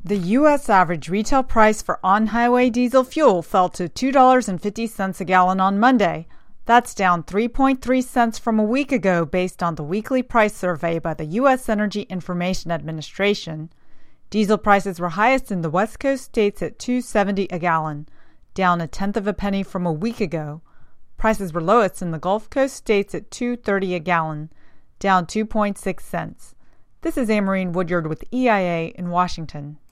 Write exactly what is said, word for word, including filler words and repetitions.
The U S average retail price for on-highway diesel fuel fell to two dollars and fifty cents a gallon on Monday. That's down three point three cents from a week ago based on the weekly price survey by the U S Energy Information Administration. Diesel prices were highest in the West Coast states at two dollars and seventy cents a gallon, down a tenth of a penny from a week ago. Prices were lowest in the Gulf Coast states at two dollars and thirty cents a gallon, down two point six cents. This is Amarine Woodyard with E I A in Washington.